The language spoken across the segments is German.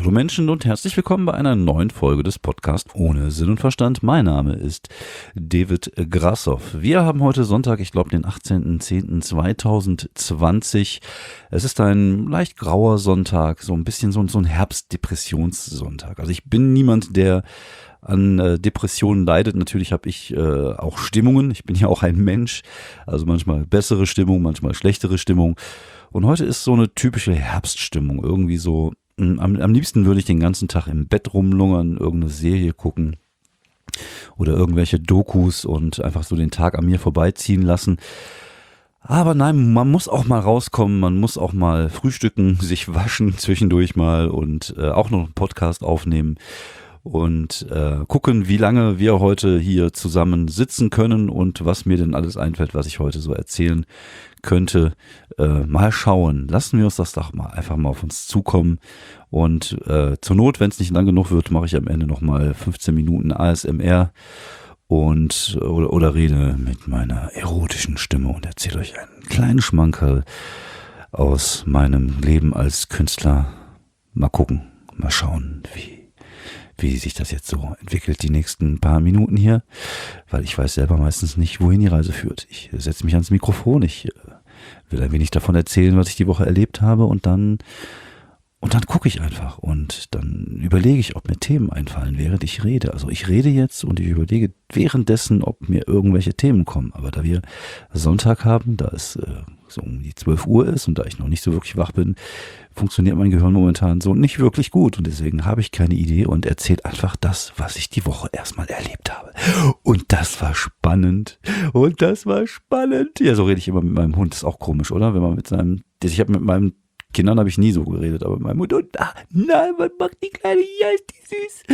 Hallo Menschen und herzlich willkommen bei einer neuen Folge des Podcasts Ohne Sinn und Verstand. Mein Name ist David Grassoff. Wir haben heute Sonntag, ich glaube den 18.10.2020. Es ist ein leicht grauer Sonntag, so ein bisschen so ein Herbstdepressionssonntag. Also ich bin niemand, der an Depressionen leidet. Natürlich habe ich auch Stimmungen. Ich bin ja auch ein Mensch. Also manchmal bessere Stimmung, manchmal schlechtere Stimmung. Und heute ist so eine typische Herbststimmung. Irgendwie so, am liebsten würde ich den ganzen Tag im Bett rumlungern, irgendeine Serie gucken oder irgendwelche Dokus und einfach so den Tag an mir vorbeiziehen lassen. Aber nein, man muss auch mal rauskommen, man muss auch mal frühstücken, sich waschen zwischendurch mal und auch noch einen Podcast aufnehmen. Und gucken, wie lange wir heute hier zusammen sitzen können und was mir denn alles einfällt, was ich heute so erzählen könnte. Mal schauen. Lassen wir uns das doch mal einfach mal auf uns zukommen. Und zur Not, wenn es nicht lang genug wird, mache ich am Ende nochmal 15 Minuten ASMR und oder rede mit meiner erotischen Stimme und erzähle euch einen kleinen Schmankerl aus meinem Leben als Künstler. Mal gucken, mal schauen, wie sich das jetzt so entwickelt, die nächsten paar Minuten hier, weil ich weiß selber meistens nicht, wohin die Reise führt. Ich setze mich ans Mikrofon, ich will ein wenig davon erzählen, was ich die Woche erlebt habe und dann gucke ich einfach und dann überlege ich, ob mir Themen einfallen, während ich rede. Also ich rede jetzt und ich überlege währenddessen, ob mir irgendwelche Themen kommen. Aber da wir Sonntag haben, da es so um die 12 Uhr ist und da ich noch nicht so wirklich wach bin, funktioniert mein Gehirn momentan so nicht wirklich gut. Und deswegen habe ich keine Idee und erzähle einfach das, was ich die Woche erstmal erlebt habe. Und das war spannend. Ja, so rede ich immer mit meinem Hund. Ist auch komisch, oder? Wenn man ich habe mit meinen Kindern habe ich nie so geredet, aber mit meinem Hund, nein, was macht die Kleine hier, ist die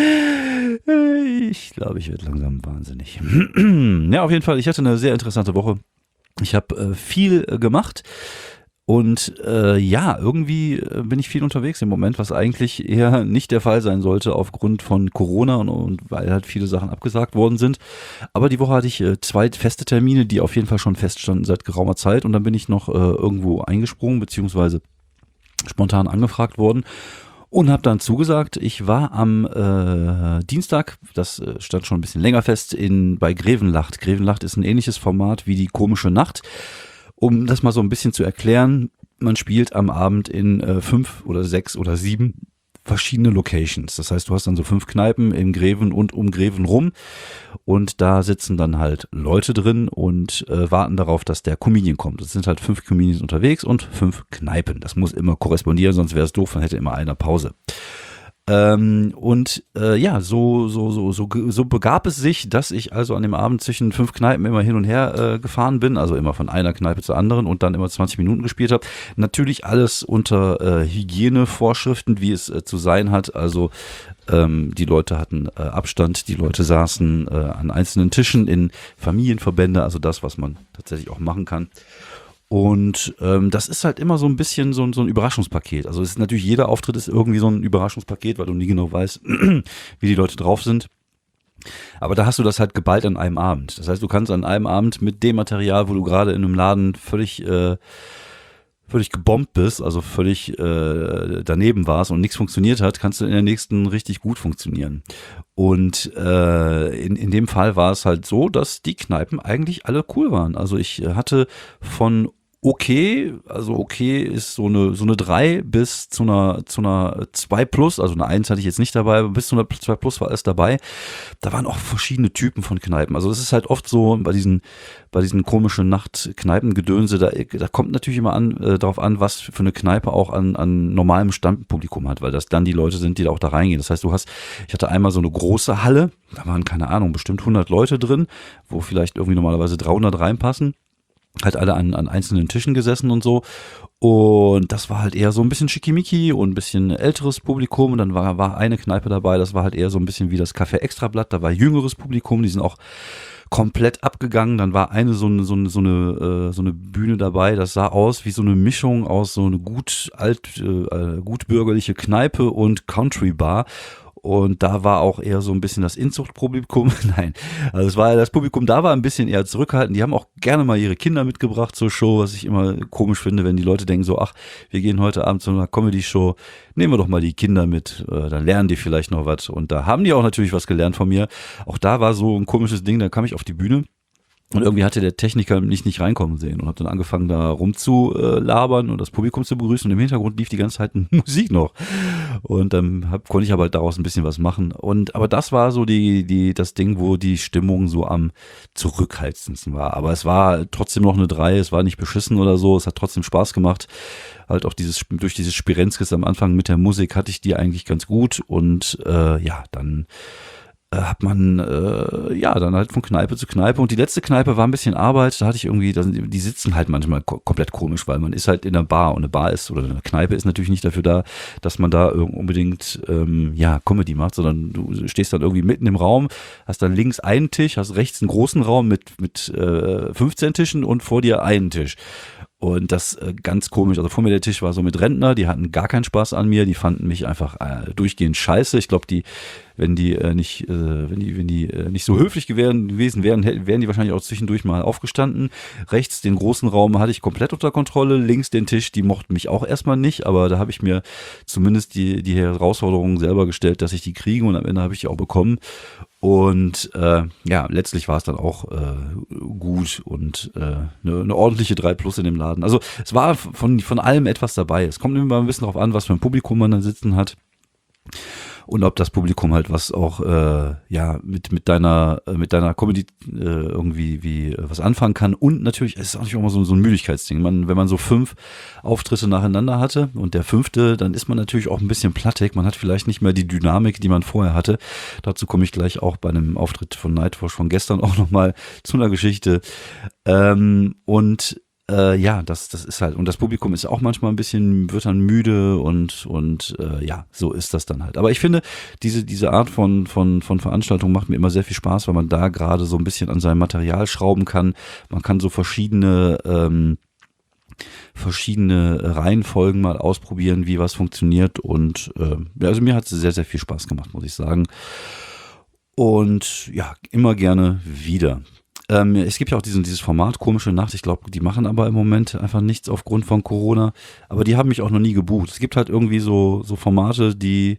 süß. Ich glaube, ich werde langsam wahnsinnig. Ja, auf jeden Fall, ich hatte eine sehr interessante Woche. Ich habe viel gemacht und irgendwie bin ich viel unterwegs im Moment, was eigentlich eher nicht der Fall sein sollte aufgrund von Corona und weil halt viele Sachen abgesagt worden sind. Aber die Woche hatte ich 2 feste Termine, die auf jeden Fall schon feststanden seit geraumer Zeit und dann bin ich noch irgendwo eingesprungen, beziehungsweise spontan angefragt worden und habe dann zugesagt. Ich war am Dienstag, das stand schon ein bisschen länger fest, bei Grevenlacht. Grevenlacht ist ein ähnliches Format wie die komische Nacht. Um das mal so ein bisschen zu erklären, man spielt am Abend in 5 oder 6 oder 7 verschiedene Locations. Das heißt, du hast dann so 5 Kneipen in Greven und um Greven rum und da sitzen dann halt Leute drin und warten darauf, dass der Comedian kommt. Es sind halt 5 Comedians unterwegs und 5 Kneipen. Das muss immer korrespondieren, sonst wäre es doof, dann hätte immer einer Pause. So begab es sich, dass ich also an dem Abend zwischen 5 Kneipen immer hin und her gefahren bin, also immer von einer Kneipe zur anderen und dann immer 20 Minuten gespielt habe. Natürlich alles unter Hygienevorschriften, wie es zu sein hat. Also die Leute hatten Abstand, die Leute saßen an einzelnen Tischen in Familienverbände, also das, was man tatsächlich auch machen kann. Und das ist halt immer so ein bisschen so ein Überraschungspaket. Also es ist natürlich, jeder Auftritt ist irgendwie so ein Überraschungspaket, weil du nie genau weißt, wie die Leute drauf sind. Aber da hast du das halt geballt an einem Abend. Das heißt, du kannst an einem Abend mit dem Material, wo du gerade in einem Laden völlig gebombt bist, also völlig daneben warst und nichts funktioniert hat, kannst du in der nächsten richtig gut funktionieren. Und in dem Fall war es halt so, dass die Kneipen eigentlich alle cool waren. Also ich hatte von okay ist so eine 3 bis zu einer 2 plus, also eine 1 hatte ich jetzt nicht dabei, aber bis zu einer 2 plus war alles dabei. Da waren auch verschiedene Typen von Kneipen. Also es ist halt oft so bei diesen komischen Nachtkneipengedönse, da kommt natürlich immer darauf an, was für eine Kneipe auch an normalem Stammpublikum hat, weil das dann die Leute sind, die da auch da reingehen. Das heißt, ich hatte einmal so eine große Halle, da waren, keine Ahnung, bestimmt 100 Leute drin, wo vielleicht irgendwie normalerweise 300 reinpassen. Halt alle an einzelnen Tischen gesessen und so. Und das war halt eher so ein bisschen schickimicki und ein bisschen älteres Publikum. Und dann war eine Kneipe dabei, das war halt eher so ein bisschen wie das Café Extrablatt. Da war jüngeres Publikum, die sind auch komplett abgegangen. Dann war eine so eine Bühne dabei, das sah aus wie so eine Mischung aus so eine gutbürgerliche Kneipe und Country Bar. und da war auch eher so ein bisschen das Inzuchtpublikum. Nein, also das Publikum da war ein bisschen eher zurückhaltend. Die haben auch gerne mal ihre Kinder mitgebracht zur Show, was ich immer komisch finde, wenn die Leute denken so, ach, wir gehen heute Abend zu einer Comedy-Show, nehmen wir doch mal die Kinder mit, dann lernen die vielleicht noch was. Und da haben die auch natürlich was gelernt von mir. Auch da war so ein komisches Ding, da kam ich auf die Bühne. Und irgendwie hatte der Techniker mich nicht reinkommen sehen und habe dann angefangen da rumzulabern und das Publikum zu begrüßen und im Hintergrund lief die ganze Zeit Musik noch und dann konnte ich aber daraus ein bisschen was machen aber das war so das Ding, wo die Stimmung so am zurückhaltendsten war, aber es war trotzdem noch eine 3, es war nicht beschissen oder so, es hat trotzdem Spaß gemacht, halt auch durch dieses Spirenzkes am Anfang mit der Musik hatte ich die eigentlich ganz gut und dann hat man dann halt von Kneipe zu Kneipe und die letzte Kneipe war ein bisschen Arbeit, da hatte ich irgendwie, die sitzen halt manchmal komplett komisch, weil man ist halt in einer Bar und eine Bar ist oder eine Kneipe ist natürlich nicht dafür da, dass man da unbedingt Comedy macht, sondern du stehst dann irgendwie mitten im Raum, hast dann links einen Tisch, hast rechts einen großen Raum mit 15 Tischen und vor dir einen Tisch. Und das ganz komisch, also vor mir der Tisch war so mit Rentner, die hatten gar keinen Spaß an mir, die fanden mich einfach durchgehend scheiße. Ich glaube, wenn die nicht so höflich gewesen wären, wären die wahrscheinlich auch zwischendurch mal aufgestanden. Rechts den großen Raum hatte ich komplett unter Kontrolle, links den Tisch, die mochten mich auch erstmal nicht, aber da habe ich mir zumindest die Herausforderung selber gestellt, dass ich die kriege und am Ende habe ich die auch bekommen. Und letztlich war es dann auch gut und eine ordentliche 3+ in dem Laden. Also es war von allem etwas dabei. Es kommt immer ein bisschen darauf an, was für ein Publikum man dann sitzen hat. Und ob das Publikum halt was auch mit deiner Comedy irgendwie was anfangen kann. Und natürlich ist es auch nicht immer so ein Müdigkeitsding. Wenn man so 5 Auftritte nacheinander hatte und der 5., dann ist man natürlich auch ein bisschen plattig. Man hat vielleicht nicht mehr die Dynamik, die man vorher hatte. Dazu komme ich gleich auch bei einem Auftritt von Nightwash von gestern auch nochmal zu einer Geschichte. Das ist halt, und das Publikum ist auch manchmal wird dann müde und so ist das dann halt. Aber ich finde, diese Art von Veranstaltung macht mir immer sehr viel Spaß, weil man da gerade so ein bisschen an seinem Material schrauben kann. Man kann so verschiedene Reihenfolgen mal ausprobieren, wie was funktioniert und also mir hat es sehr, sehr viel Spaß gemacht, muss ich sagen. Und ja, immer gerne wieder. Es gibt ja auch dieses Format Komische Nacht, ich glaube, die machen aber im Moment einfach nichts aufgrund von Corona, aber die haben mich auch noch nie gebucht. Es gibt halt irgendwie so Formate, die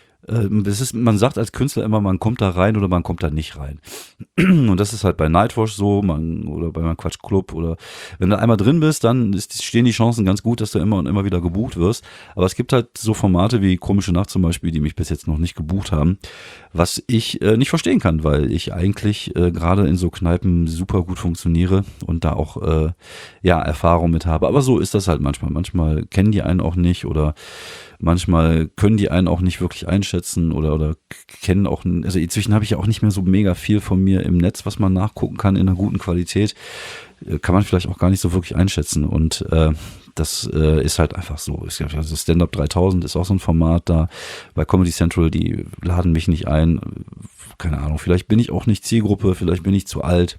man sagt als Künstler immer, man kommt da rein oder man kommt da nicht rein. Und das ist halt bei Nightwash so, oder bei meinem Quatschclub oder wenn du einmal drin bist, dann stehen die Chancen ganz gut, dass du immer und immer wieder gebucht wirst. Aber es gibt halt so Formate wie Komische Nacht zum Beispiel, die mich bis jetzt noch nicht gebucht haben, was ich nicht verstehen kann, weil ich eigentlich gerade in so Kneipen super gut funktioniere und da auch Erfahrung mit habe. Aber so ist das halt manchmal. Manchmal kennen die einen auch nicht oder manchmal können die einen auch nicht wirklich einschätzen oder kennen auch, also inzwischen habe ich ja auch nicht mehr so mega viel von mir im Netz, was man nachgucken kann in einer guten Qualität, kann man vielleicht auch gar nicht so wirklich einschätzen und das ist halt einfach so. Also Stand-Up 3000 ist auch so ein Format da bei Comedy Central, die laden mich nicht ein, keine Ahnung, vielleicht bin ich auch nicht Zielgruppe, vielleicht bin ich zu alt.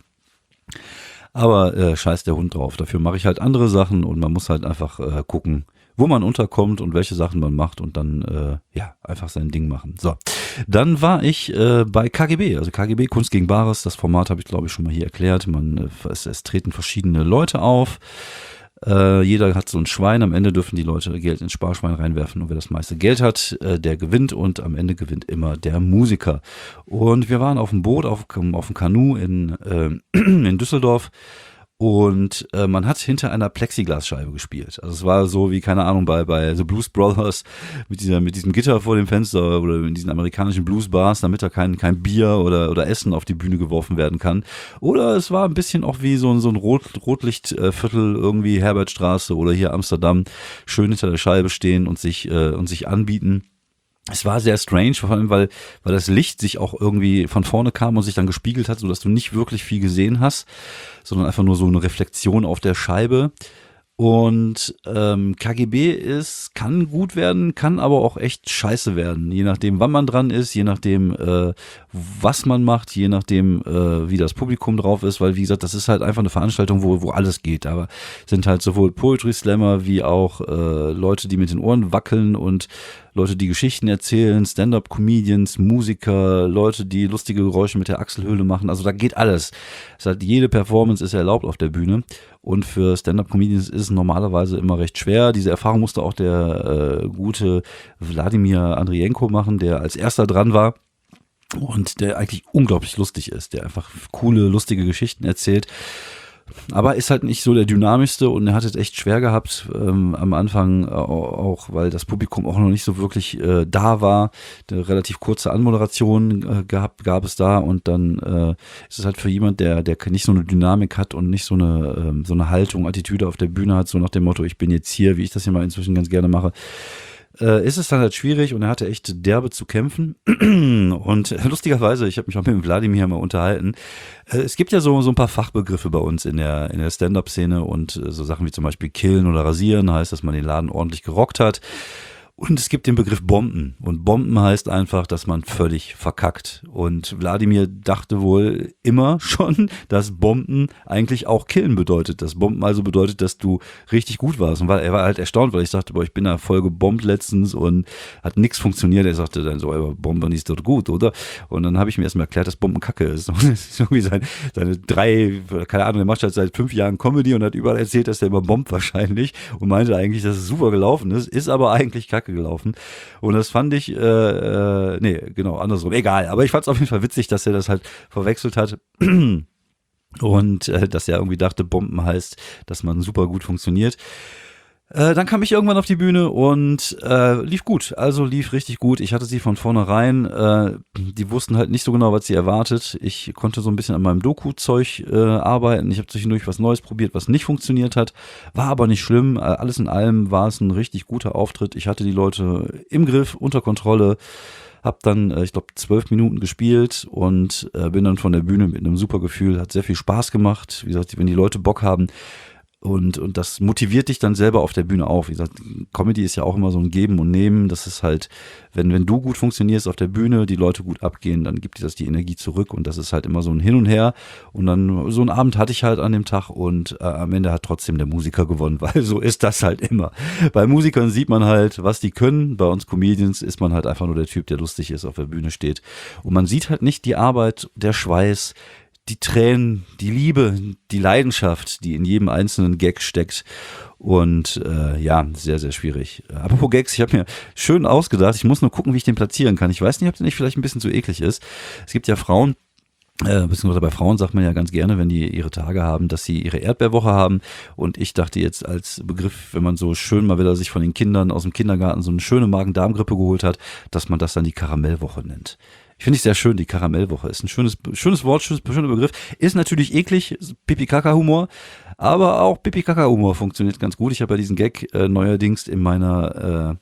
Aber scheiß der Hund drauf. Dafür mache ich halt andere Sachen und man muss halt einfach gucken, wo man unterkommt und welche Sachen man macht und dann einfach sein Ding machen. So, dann war ich bei KGB, also KGB Kunst gegen Bares. Das Format habe ich, glaube ich, schon mal hier erklärt. Es treten verschiedene Leute auf. Jeder hat so ein Schwein. Am Ende dürfen die Leute Geld ins Sparschwein reinwerfen und wer das meiste Geld hat, der gewinnt und am Ende gewinnt immer der Musiker. Und wir waren auf dem Boot, auf dem Kanu in Düsseldorf. Und man hat hinter einer Plexiglasscheibe gespielt. Also es war so wie, keine Ahnung, bei The Blues Brothers mit diesem Gitter vor dem Fenster oder in diesen amerikanischen Bluesbars, damit da kein Bier oder Essen auf die Bühne geworfen werden kann. Oder es war ein bisschen auch wie so ein Rotlichtviertel, irgendwie Herbertstraße oder hier Amsterdam, schön hinter der Scheibe stehen und sich anbieten. Es war sehr strange, vor allem, weil das Licht sich auch irgendwie von vorne kam und sich dann gespiegelt hat, sodass du nicht wirklich viel gesehen hast, sondern einfach nur so eine Reflexion auf der Scheibe. Und KGB kann gut werden, kann aber auch echt scheiße werden, je nachdem, wann man dran ist, je nachdem, was man macht, je nachdem, wie das Publikum drauf ist, weil wie gesagt, das ist halt einfach eine Veranstaltung, wo alles geht. Aber sind halt sowohl Poetry Slammer wie auch Leute, die mit den Ohren wackeln und Leute, die Geschichten erzählen, Stand-up-Comedians, Musiker, Leute, die lustige Geräusche mit der Achselhöhle machen. Also da geht alles. Es hat, jede Performance ist erlaubt auf der Bühne. Und für Stand-up-Comedians ist es normalerweise immer recht schwer. Diese Erfahrung musste auch der gute Wladimir Andrienko machen, der als erster dran war. Und der eigentlich unglaublich lustig ist, der einfach coole, lustige Geschichten erzählt. Aber ist halt nicht so der dynamischste und er hat es echt schwer gehabt am Anfang, auch weil das Publikum auch noch nicht so wirklich da war. Eine relativ kurze Anmoderation gab es da und dann ist es halt für jemand, der nicht so eine Dynamik hat und nicht so eine Haltung, Attitüde auf der Bühne hat, so nach dem Motto, ich bin jetzt hier, wie ich das hier mal inzwischen ganz gerne mache, ist es dann halt schwierig und er hatte echt derbe zu kämpfen. Und lustigerweise, ich habe mich auch mit dem Wladimir mal unterhalten, es gibt ja so ein paar Fachbegriffe bei uns in der Stand-up-Szene und so Sachen wie zum Beispiel killen oder rasieren, heißt, dass man den Laden ordentlich gerockt hat. Und es gibt den Begriff Bomben. Und Bomben heißt einfach, dass man völlig verkackt. Und Wladimir dachte wohl immer schon, dass Bomben eigentlich auch killen bedeutet. Dass Bomben also bedeutet, dass du richtig gut warst. Und er war halt erstaunt, weil ich sagte, boah, ich bin da voll gebombt letztens und hat nichts funktioniert. Er sagte dann so, aber Bomben ist doch gut, oder? Und dann habe ich mir erstmal erklärt, dass Bomben Kacke ist. Und das ist irgendwie seine keine Ahnung, er macht halt seit 5 Jahren Comedy und hat überall erzählt, dass er immer bombt wahrscheinlich und meinte eigentlich, dass es super gelaufen ist aber eigentlich Kacke gelaufen. Und das fand ich, andersrum. Egal, aber ich fand es auf jeden Fall witzig, dass er das halt verwechselt hat. Und dass er irgendwie dachte, Bomben heißt, dass man super gut funktioniert. Dann kam ich irgendwann auf die Bühne und lief gut, also lief richtig gut. Ich hatte sie von vornherein, die wussten halt nicht so genau, was sie erwartet. Ich konnte so ein bisschen an meinem Doku-Zeug arbeiten. Ich habe zwischendurch was Neues probiert, was nicht funktioniert hat, war aber nicht schlimm. Alles in allem war es ein richtig guter Auftritt. Ich hatte die Leute im Griff, unter Kontrolle. Hab dann, ich glaube, 12 Minuten gespielt und bin dann von der Bühne mit einem super Gefühl. Hat sehr viel Spaß gemacht. Wie gesagt, wenn die Leute Bock haben, und das motiviert dich dann selber auf der Bühne auch. Wie gesagt, Comedy ist ja auch immer so ein Geben und Nehmen. Das ist halt, wenn du gut funktionierst auf der Bühne, die Leute gut abgehen, dann gibt dir das die Energie zurück. Und das ist halt immer so ein Hin und Her. Und dann, so einen Abend hatte ich halt an dem Tag und am Ende hat trotzdem der Musiker gewonnen, weil so ist das halt immer. Bei Musikern sieht man halt, was die können. Bei uns Comedians ist man halt einfach nur der Typ, der lustig ist, auf der Bühne steht. Und man sieht halt nicht die Arbeit, der Schweiß, die Tränen, die Liebe, die Leidenschaft, die in jedem einzelnen Gag steckt. Und sehr, sehr schwierig. Apropos Gags, ich habe mir schön ausgedacht, ich muss nur gucken, wie ich den platzieren kann. Ich weiß nicht, ob der nicht vielleicht ein bisschen zu eklig ist. Es gibt ja Frauen, beziehungsweise bei Frauen sagt man ja ganz gerne, wenn die ihre Tage haben, dass sie ihre Erdbeerwoche haben. Und ich dachte jetzt als Begriff, wenn man so schön mal wieder sich von den Kindern aus dem Kindergarten so eine schöne Magen-Darm-Grippe geholt hat, dass man das dann die Karamellwoche nennt. Ich finde es sehr schön, die Karamellwoche. Ist ein schönes Wort, schöner Begriff. Ist natürlich eklig, Pipi-Kaka-Humor, aber auch Pipi-Kaka-Humor funktioniert ganz gut. Ich habe ja diesen Gag neuerdings in meiner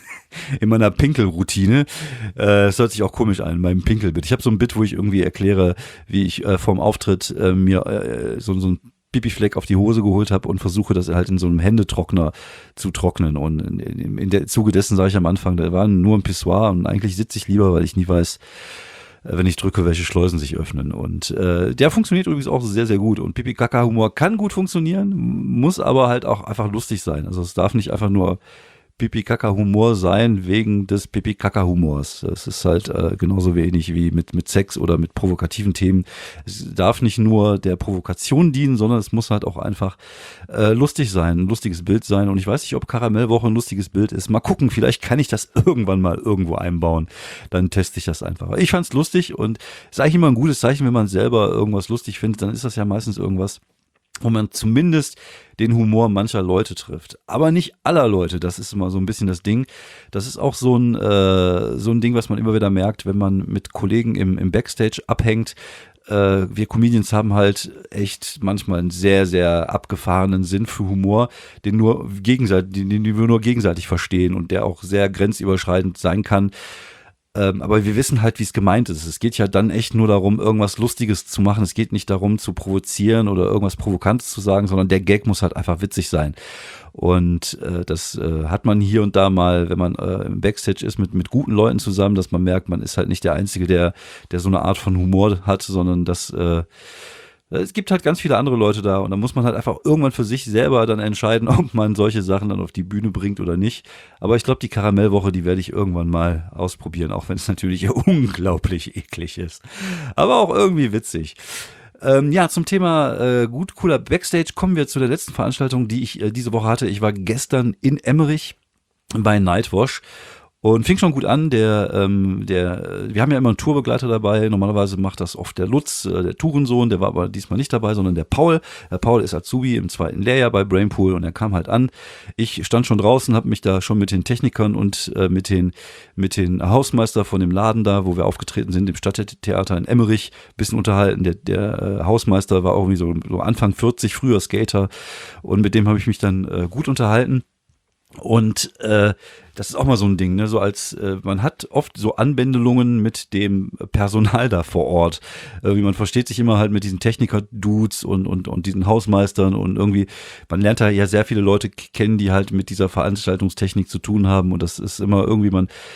Pinkelroutine. Das hört sich auch komisch an, in meinem Pinkelbit. Ich habe so ein Bit, wo ich irgendwie erkläre, wie ich vorm Auftritt mir so ein Pipi-Fleck auf die Hose geholt habe und versuche das halt in so einem Händetrockner zu trocknen. Und in der Zuge dessen sage ich am Anfang, da war nur ein Pissoir und eigentlich sitze ich lieber, weil ich nie weiß, wenn ich drücke, welche Schleusen sich öffnen. Und der funktioniert übrigens auch sehr, sehr gut. Und Pipi-Kaka-Humor kann gut funktionieren, muss aber halt auch einfach lustig sein. Also es darf nicht einfach nur Pipi-Kaka-Humor sein wegen des Pipi-Kaka-Humors. Das ist halt genauso wenig wie mit Sex oder mit provokativen Themen. Es darf nicht nur der Provokation dienen, sondern es muss halt auch einfach lustig sein, ein lustiges Bild sein. Und ich weiß nicht, ob Karamellwoche ein lustiges Bild ist. Mal gucken, vielleicht kann ich das irgendwann mal irgendwo einbauen. Dann teste ich das einfach. Ich fand's lustig und ist eigentlich immer ein gutes Zeichen, wenn man selber irgendwas lustig findet. Dann ist das ja meistens irgendwas, wo man zumindest den Humor mancher Leute trifft. Aber nicht aller Leute, das ist immer so ein bisschen das Ding. Das ist auch so ein Ding, was man immer wieder merkt, wenn man mit Kollegen im Backstage abhängt. Wir Comedians haben halt echt manchmal einen sehr, sehr abgefahrenen Sinn für Humor, den wir nur gegenseitig verstehen und der auch sehr grenzüberschreitend sein kann. Aber wir wissen halt, wie es gemeint ist. Es geht ja dann echt nur darum, irgendwas Lustiges zu machen. Es geht nicht darum, zu provozieren oder irgendwas Provokantes zu sagen, sondern der Gag muss halt einfach witzig sein. Und das hat man hier und da mal, wenn man im Backstage ist mit guten Leuten zusammen, dass man merkt, man ist halt nicht der Einzige, der so eine Art von Humor hat, sondern dass Es gibt halt ganz viele andere Leute da und da muss man halt einfach irgendwann für sich selber dann entscheiden, ob man solche Sachen dann auf die Bühne bringt oder nicht. Aber ich glaube, die Karamellwoche, die werde ich irgendwann mal ausprobieren, auch wenn es natürlich unglaublich eklig ist. Aber auch irgendwie witzig. Ja, zum Thema gut, cooler Backstage kommen wir zu der letzten Veranstaltung, die ich diese Woche hatte. Ich war gestern in Emmerich bei Nightwash. Und fing schon gut an, wir haben ja immer einen Tourbegleiter dabei, normalerweise macht das oft der Lutz, der Tourensohn, der war aber diesmal nicht dabei, sondern der Paul. Der Paul ist Azubi im 2. Lehrjahr bei Brainpool und er kam halt an. Ich stand schon draußen, habe mich da schon mit den Technikern und mit den Hausmeister von dem Laden da, wo wir aufgetreten sind, im Stadttheater in Emmerich, bisschen unterhalten. Der Hausmeister war auch irgendwie so Anfang 40, früher Skater und mit dem habe ich mich dann gut unterhalten. Und das ist auch mal so ein Ding, ne? So als man hat oft so Anbändelungen mit dem Personal da vor Ort. Wie man versteht sich immer halt mit diesen Techniker-Dudes und diesen Hausmeistern und irgendwie, man lernt da ja sehr viele Leute kennen, die halt mit dieser Veranstaltungstechnik zu tun haben und das ist immer irgendwie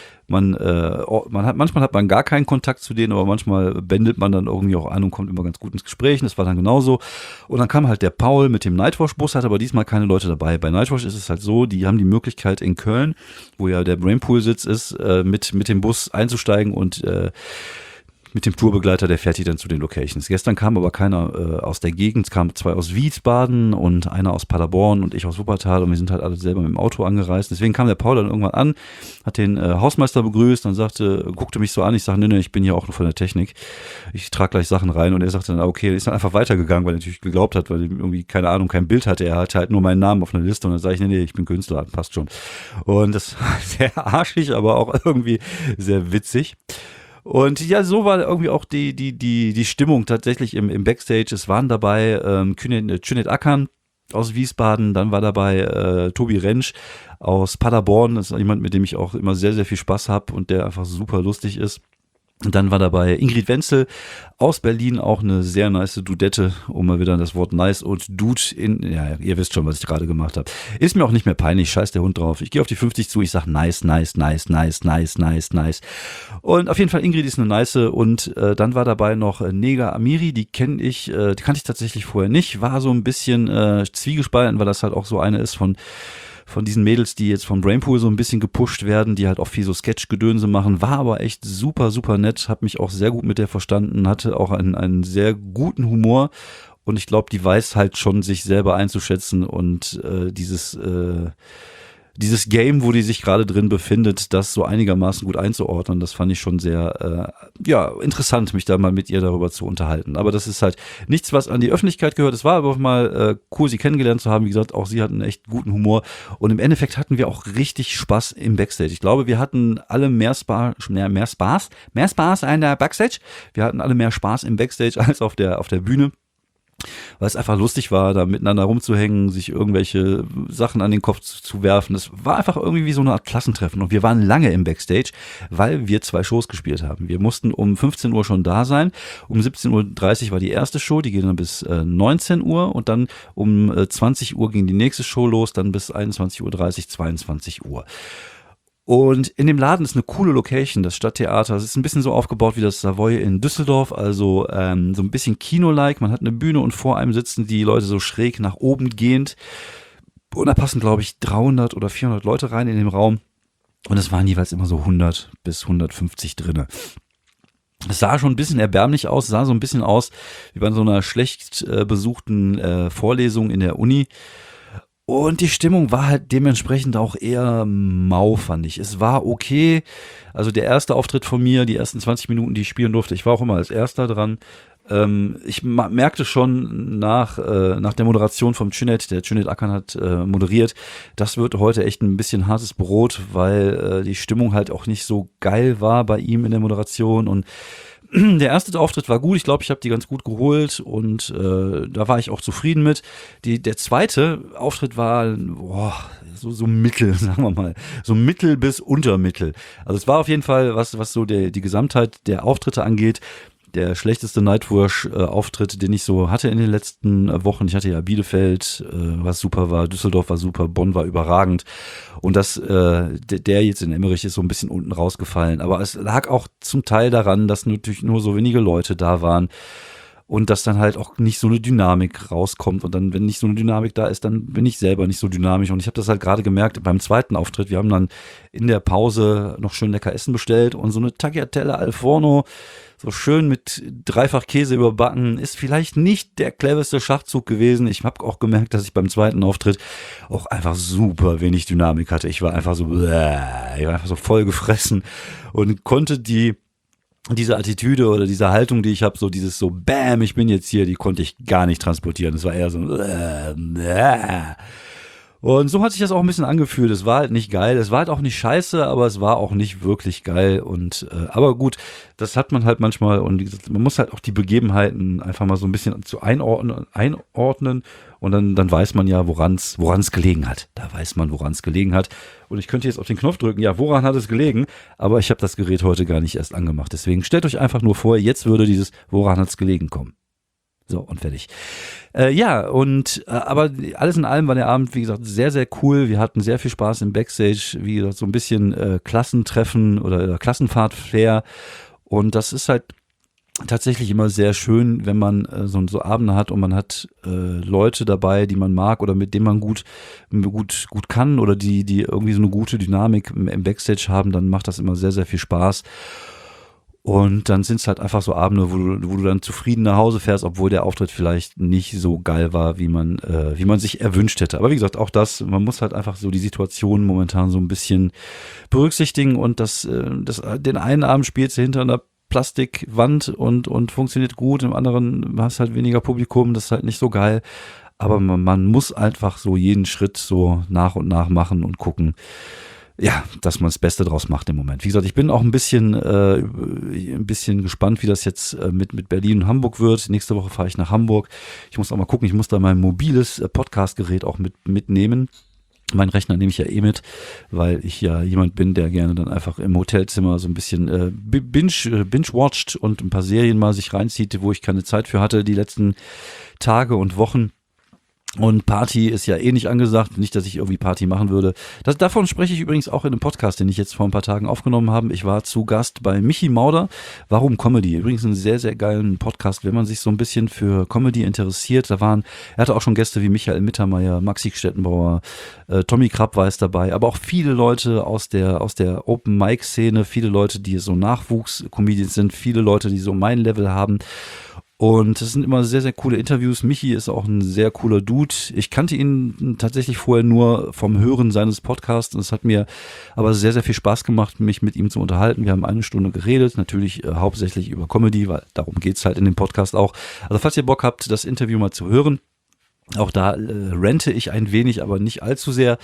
manchmal hat man gar keinen Kontakt zu denen, aber manchmal bändelt man dann irgendwie auch an und kommt immer ganz gut ins Gespräch. Und das war dann genauso. Und dann kam halt der Paul mit dem Nightwash-Bus, hat aber diesmal keine Leute dabei. Bei Nightwash ist es halt so, die haben die Möglichkeit in Köln, wo ja der Brainpool-Sitz ist, mit dem Bus einzusteigen und mit dem Tourbegleiter, der fährt die dann zu den Locations. Gestern kam aber keiner aus der Gegend, es kamen 2 aus Wiesbaden und einer aus Paderborn und ich aus Wuppertal und wir sind halt alle selber mit dem Auto angereist. Deswegen kam der Paul dann irgendwann an, hat den Hausmeister begrüßt und guckte mich so an, ich sage, nee, ich bin hier auch nur von der Technik, ich trage gleich Sachen rein und er sagte dann, okay, ist dann einfach weitergegangen, weil er natürlich geglaubt hat, weil er irgendwie, keine Ahnung, kein Bild hatte, er hatte halt nur meinen Namen auf einer Liste und dann sage ich, nee, ich bin Künstler, passt schon. Und das war sehr arschig, aber auch irgendwie sehr witzig. Und ja, so war irgendwie auch die Stimmung tatsächlich im Backstage. Es waren dabei Cüneyt Akan aus Wiesbaden, dann war dabei Tobi Rentsch aus Paderborn. Das ist jemand, mit dem ich auch immer sehr, sehr viel Spaß habe und der einfach super lustig ist. Und dann war dabei Ingrid Wenzel aus Berlin, auch eine sehr nice Dudette, um mal wieder das Wort nice und Dude ja, ihr wisst schon, was ich gerade gemacht habe. Ist mir auch nicht mehr peinlich, scheiß der Hund drauf. Ich gehe auf die 50 zu, ich sag nice. Und auf jeden Fall, Ingrid ist eine nice und dann war dabei noch Nega Amiri, die kannte ich tatsächlich vorher nicht, war so ein bisschen zwiegespalten, weil das halt auch so eine ist von diesen Mädels, die jetzt vom Brainpool so ein bisschen gepusht werden, die halt auch viel so Sketch-Gedönse machen, war aber echt super, super nett, hab mich auch sehr gut mit der verstanden, hatte auch einen sehr guten Humor und ich glaube, die weiß halt schon, sich selber einzuschätzen und dieses Game, wo die sich gerade drin befindet, das so einigermaßen gut einzuordnen, das fand ich schon sehr interessant, mich da mal mit ihr darüber zu unterhalten. Aber das ist halt nichts, was an die Öffentlichkeit gehört. Es war aber mal cool, sie kennengelernt zu haben. Wie gesagt, auch sie hat einen echt guten Humor. Und im Endeffekt hatten wir auch richtig Spaß im Backstage. Ich glaube, wir hatten alle mehr Spaß an der Backstage. Wir hatten alle mehr Spaß im Backstage als auf der Bühne. Weil es einfach lustig war, da miteinander rumzuhängen, sich irgendwelche Sachen an den Kopf zu werfen. Das war einfach irgendwie wie so eine Art Klassentreffen. Und wir waren lange im Backstage, weil wir 2 Shows gespielt haben. Wir mussten um 15 Uhr schon da sein. Um 17.30 Uhr war die erste Show, die ging dann bis 19 Uhr. Und dann um 20 Uhr ging die nächste Show los, dann bis 21.30 Uhr, 22 Uhr. Und in dem Laden ist eine coole Location, das Stadttheater. Es ist ein bisschen so aufgebaut wie das Savoy in Düsseldorf, also so ein bisschen Kino-like. Man hat eine Bühne und vor einem sitzen die Leute so schräg nach oben gehend. Und da passen, glaube ich, 300 oder 400 Leute rein in den Raum. Und es waren jeweils immer so 100 bis 150 drinne. Es sah schon ein bisschen erbärmlich aus, sah so ein bisschen aus wie bei so einer schlecht besuchten Vorlesung in der Uni. Und die Stimmung war halt dementsprechend auch eher mau, fand ich. Es war okay. Also der erste Auftritt von mir, die ersten 20 Minuten, die ich spielen durfte, ich war auch immer als Erster dran. Ich merkte schon nach der Moderation vom Cüneyt, der Cüneyt Akan hat moderiert, das wird heute echt ein bisschen hartes Brot, weil die Stimmung halt auch nicht so geil war bei ihm in der Moderation und der erste Auftritt war gut, ich glaube, ich habe die ganz gut geholt und da war ich auch zufrieden mit. Der zweite Auftritt war so mittel, sagen wir mal, so mittel bis untermittel. Also es war auf jeden Fall, was so die Gesamtheit der Auftritte angeht, der schlechteste Nightwash-Auftritt, den ich so hatte in den letzten Wochen. Ich hatte ja Bielefeld, was super war, Düsseldorf war super, Bonn war überragend. Und der jetzt in Emmerich ist so ein bisschen unten rausgefallen. Aber es lag auch zum Teil daran, dass natürlich nur so wenige Leute da waren. und dass dann halt auch nicht so eine Dynamik rauskommt und dann, wenn nicht so eine Dynamik da ist, dann bin ich selber nicht so dynamisch und ich habe das halt gerade gemerkt beim zweiten Auftritt, wir haben dann in der Pause noch schön lecker Essen bestellt und so eine Tagliatelle al forno, so schön mit dreifach Käse überbacken, ist vielleicht nicht der cleverste Schachzug gewesen. Ich habe auch gemerkt, dass ich beim zweiten Auftritt auch einfach super wenig Dynamik hatte. Ich war einfach so voll gefressen und konnte diese Attitüde oder diese Haltung, die ich habe, so dieses so Bam, ich bin jetzt hier, die konnte ich gar nicht transportieren. Es war eher so und so hat sich das auch ein bisschen angefühlt. Es war halt nicht geil, es war halt auch nicht scheiße, aber es war auch nicht wirklich geil. Und aber gut, das hat man halt manchmal und wie gesagt, man muss halt auch die Begebenheiten einfach mal so ein bisschen einordnen und dann weiß man ja, woran es gelegen hat. Da weiß man, woran es gelegen hat. Und ich könnte jetzt auf den Knopf drücken, ja, woran hat es gelegen? Aber ich habe das Gerät heute gar nicht erst angemacht. Deswegen stellt euch einfach nur vor, jetzt würde dieses woran hat es gelegen kommen. So, und fertig. Aber alles in allem war der Abend, wie gesagt, sehr, sehr cool. Wir hatten sehr viel Spaß im Backstage, wie gesagt, so ein bisschen Klassentreffen oder Klassenfahrt-Flair. Und das ist halt tatsächlich immer sehr schön, wenn man so Abende hat und man hat Leute dabei, die man mag oder mit denen man gut kann oder die irgendwie so eine gute Dynamik im Backstage haben, dann macht das immer sehr, sehr viel Spaß. Und dann sind es halt einfach so Abende, wo du dann zufrieden nach Hause fährst, obwohl der Auftritt vielleicht nicht so geil war, wie man sich erwünscht hätte. Aber wie gesagt, auch man muss halt einfach so die Situation momentan so ein bisschen berücksichtigen und den einen Abend spielst du hinter einer Plastikwand und funktioniert gut, im anderen hast halt weniger Publikum, das ist halt nicht so geil. Aber man muss einfach so jeden Schritt so nach und nach machen und gucken, ja, dass man das Beste draus macht im Moment. Wie gesagt, ich bin auch ein bisschen gespannt, wie das jetzt mit Berlin und Hamburg wird. Nächste Woche fahre ich nach Hamburg. Ich muss auch mal gucken, ich muss da mein mobiles Podcast-Gerät auch mitnehmen. Mein Rechner nehme ich ja mit, weil ich ja jemand bin, der gerne dann einfach im Hotelzimmer so ein bisschen binge-watcht und ein paar Serien mal sich reinzieht, wo ich keine Zeit für hatte die letzten Tage und Wochen. Und Party ist ja eh nicht angesagt, nicht, dass ich irgendwie Party machen würde. Davon spreche ich übrigens auch in einem Podcast, den ich jetzt vor ein paar Tagen aufgenommen habe. Ich war zu Gast bei Michi Mauder. Warum Comedy? Übrigens einen sehr, sehr geilen Podcast, wenn man sich so ein bisschen für Comedy interessiert. Er hatte auch schon Gäste wie Michael Mittermeier, Maxi Stettenbauer, Tommy Krapp war es dabei, aber auch viele Leute aus der Open-Mic-Szene, viele Leute, die so Nachwuchs-Comedians sind, viele Leute, die so mein Level haben. Und es sind immer sehr, sehr coole Interviews. Michi ist auch ein sehr cooler Dude. Ich kannte ihn tatsächlich vorher nur vom Hören seines Podcasts. Und es hat mir aber sehr, sehr viel Spaß gemacht, mich mit ihm zu unterhalten. Wir haben 1 Stunde geredet, natürlich hauptsächlich über Comedy, weil darum geht's halt in dem Podcast auch. Also falls ihr Bock habt, das Interview mal zu hören, auch da rente ich ein wenig, aber nicht allzu sehr.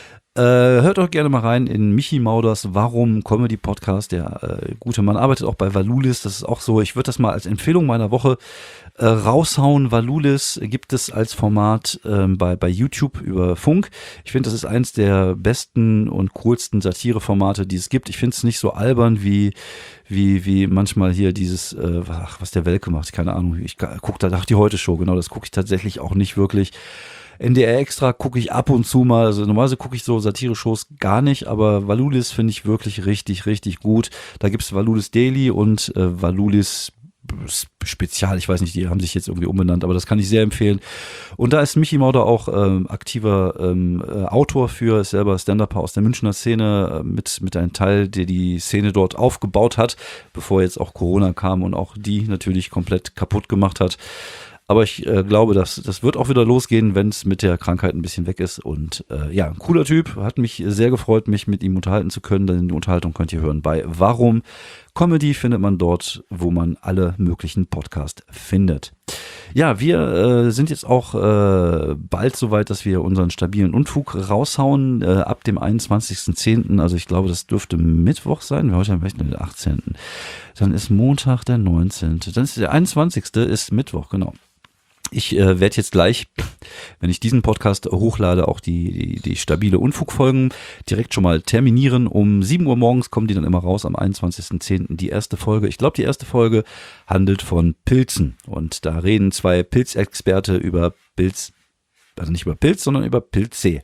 Hört auch gerne mal rein in Michi Mauders Warum Comedy Podcast. Der gute Mann arbeitet auch bei Valulis. Das ist auch so, ich würde das mal als Empfehlung meiner Woche raushauen. Valulis gibt es als Format bei YouTube über Funk. Ich finde, das ist eins der besten und coolsten Satireformate, die es gibt. Ich finde es nicht so albern wie manchmal hier dieses, was der Welke macht. Keine Ahnung. Ich gucke da die Heute-Show. Genau, das gucke ich tatsächlich auch nicht wirklich. NDR Extra gucke ich ab und zu mal, also normalerweise gucke ich so Satire-Shows gar nicht, aber Valulis finde ich wirklich richtig, richtig gut. Da gibt's Valulis Daily und Valulis Spezial, ich weiß nicht, die haben sich jetzt irgendwie umbenannt, aber das kann ich sehr empfehlen. Und da ist Michi Mauder auch aktiver Autor für, ist selber Stand-Upper aus der Münchner Szene, mit einem Teil, der die Szene dort aufgebaut hat, bevor jetzt auch Corona kam und auch die natürlich komplett kaputt gemacht hat. Aber ich glaube, das wird auch wieder losgehen, wenn es mit der Krankheit ein bisschen weg ist. Und ja, ein cooler Typ. Hat mich sehr gefreut, mich mit ihm unterhalten zu können. Denn die Unterhaltung könnt ihr hören bei Warum Comedy findet man dort, wo man alle möglichen Podcasts findet. Ja, wir sind jetzt auch bald soweit, dass wir unseren stabilen Unfug raushauen. Ab dem 21.10., also ich glaube, das dürfte Mittwoch sein. Wir heute haben vielleicht den 18. Dann ist Montag der 19. Dann ist der 21. ist Mittwoch, genau. Ich werde jetzt gleich, wenn ich diesen Podcast hochlade, auch die stabile Unfugfolgen direkt schon mal terminieren. Um 7 Uhr morgens kommen die dann immer raus, am 21.10. die erste Folge. Ich glaube, die erste Folge handelt von Pilzen. Und da reden 2 Pilzexperte über Pilz, also nicht über Pilz, sondern über Pilze.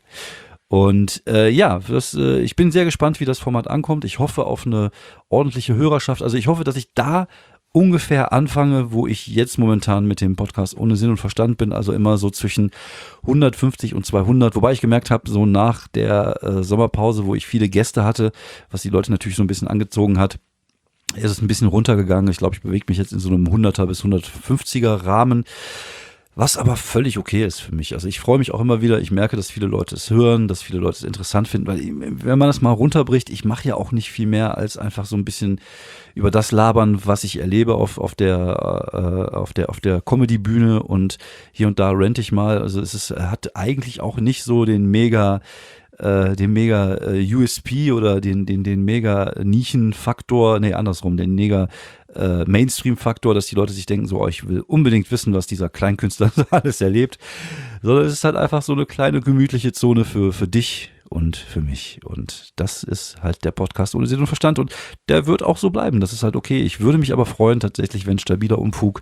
Und ich bin sehr gespannt, wie das Format ankommt. Ich hoffe auf eine ordentliche Hörerschaft. Also ich hoffe, dass ich da ungefähr anfange, wo ich jetzt momentan mit dem Podcast ohne Sinn und Verstand bin, also immer so zwischen 150 und 200, wobei ich gemerkt habe, so nach der Sommerpause, wo ich viele Gäste hatte, was die Leute natürlich so ein bisschen angezogen hat, ist es ein bisschen runtergegangen. Ich glaube, ich bewege mich jetzt in so einem 100er bis 150er Rahmen, was aber völlig okay ist für mich. Also ich freue mich auch immer wieder, ich merke, dass viele Leute es hören, dass viele Leute es interessant finden, weil wenn man das mal runterbricht, ich mache ja auch nicht viel mehr als einfach so ein bisschen über das labern, was ich erlebe auf der Comedy-Bühne, und hier und da rente ich mal. Also hat eigentlich auch nicht so den mega USP oder den mega Nischen-Faktor, nee, andersrum, den mega Mainstream-Faktor, dass die Leute sich denken, so, oh, ich will unbedingt wissen, was dieser Kleinkünstler alles erlebt, sondern es ist halt einfach so eine kleine gemütliche Zone für dich und für mich, und das ist halt der Podcast ohne Sinn und Verstand, und der wird auch so bleiben, das ist halt okay. Ich würde mich aber freuen tatsächlich, wenn stabiler Unfug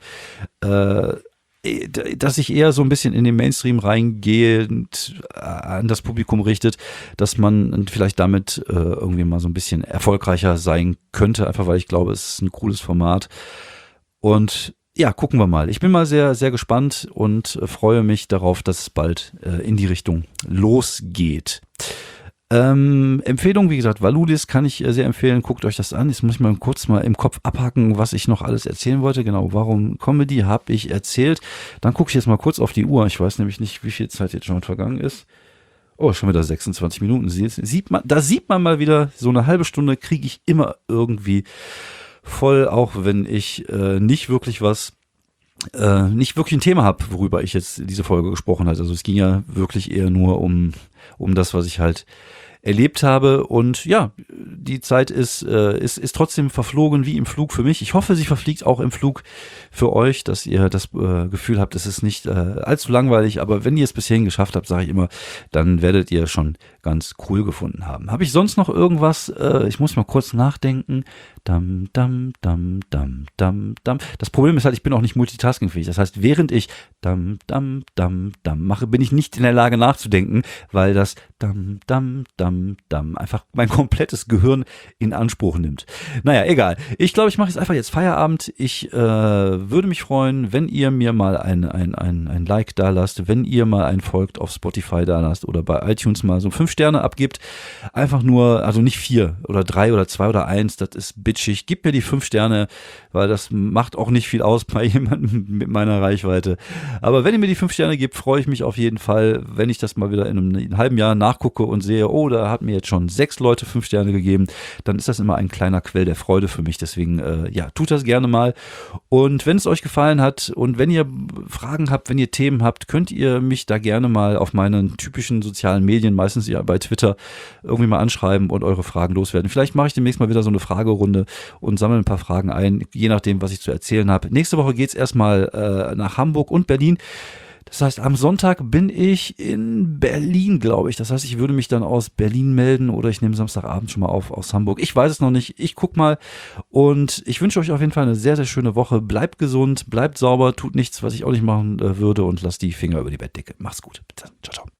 dass ich eher so ein bisschen in den Mainstream reingehend an das Publikum richtet, dass man vielleicht damit irgendwie mal so ein bisschen erfolgreicher sein könnte, einfach weil ich glaube, es ist ein cooles Format. Und ja, gucken wir mal. Ich bin mal sehr, sehr gespannt und freue mich darauf, dass es bald in die Richtung losgeht. Empfehlung, wie gesagt, Valulis kann ich sehr empfehlen. Guckt euch das an. Jetzt muss ich mal kurz mal im Kopf abhaken, was ich noch alles erzählen wollte. Genau, warum Comedy habe ich erzählt. Dann gucke ich jetzt mal kurz auf die Uhr. Ich weiß nämlich nicht, wie viel Zeit jetzt schon vergangen ist. Oh, schon wieder 26 Minuten. Da sieht man mal wieder, so eine halbe Stunde kriege ich immer irgendwie voll, auch wenn ich nicht wirklich ein Thema habe, worüber ich jetzt diese Folge gesprochen habe. Also es ging ja wirklich eher nur um das, was ich halt erlebt habe, und ja, die Zeit ist trotzdem verflogen wie im Flug für mich. Ich hoffe, sie verfliegt auch im Flug für euch, dass ihr das Gefühl habt, es ist nicht allzu langweilig, aber wenn ihr es bis hierhin geschafft habt, sage ich immer, dann werdet ihr schon ganz cool gefunden haben. Habe ich sonst noch irgendwas? Ich muss mal kurz nachdenken. Dam, dam, dam, dam, dam, dam. Das Problem ist halt, ich bin auch nicht multitaskingfähig. Das heißt, während ich dam, dam, dam, dam mache, bin ich nicht in der Lage nachzudenken, weil das dam, dam, dam, dam einfach mein komplettes Gehirn in Anspruch nimmt. Naja, egal. Ich glaube, ich mache jetzt Feierabend. Ich würde mich freuen, wenn ihr mir mal ein Like da lasst, wenn ihr mal ein Folgt auf Spotify da lasst oder bei iTunes mal so 5 Sterne abgibt. Einfach nur, also nicht 4 oder 3 oder 2 oder 1, das ist bitchig. Gib mir die 5 Sterne, weil das macht auch nicht viel aus bei jemandem mit meiner Reichweite. Aber wenn ihr mir die 5 Sterne gebt, freue ich mich auf jeden Fall, wenn ich das mal wieder in einem halben Jahr nachgucke und sehe, oh, da hat mir jetzt schon 6 Leute 5 Sterne gegeben, dann ist das immer ein kleiner Quell der Freude für mich. Deswegen, ja, tut das gerne mal. Und wenn es euch gefallen hat und wenn ihr Fragen habt, wenn ihr Themen habt, könnt ihr mich da gerne mal auf meinen typischen sozialen Medien, meistens ja bei Twitter, irgendwie mal anschreiben und eure Fragen loswerden. Vielleicht mache ich demnächst mal wieder so eine Fragerunde und sammle ein paar Fragen ein, je nachdem, was ich zu erzählen habe. Nächste Woche geht es erstmal nach Hamburg und Berlin. Das heißt, am Sonntag bin ich in Berlin, glaube ich. Das heißt, ich würde mich dann aus Berlin melden oder ich nehme Samstagabend schon mal auf aus Hamburg. Ich weiß es noch nicht. Ich guck mal. Und ich wünsche euch auf jeden Fall eine sehr, sehr schöne Woche. Bleibt gesund, bleibt sauber, tut nichts, was ich auch nicht machen würde, und lasst die Finger über die Bettdecke. Macht's gut. Bitte. Ciao, ciao.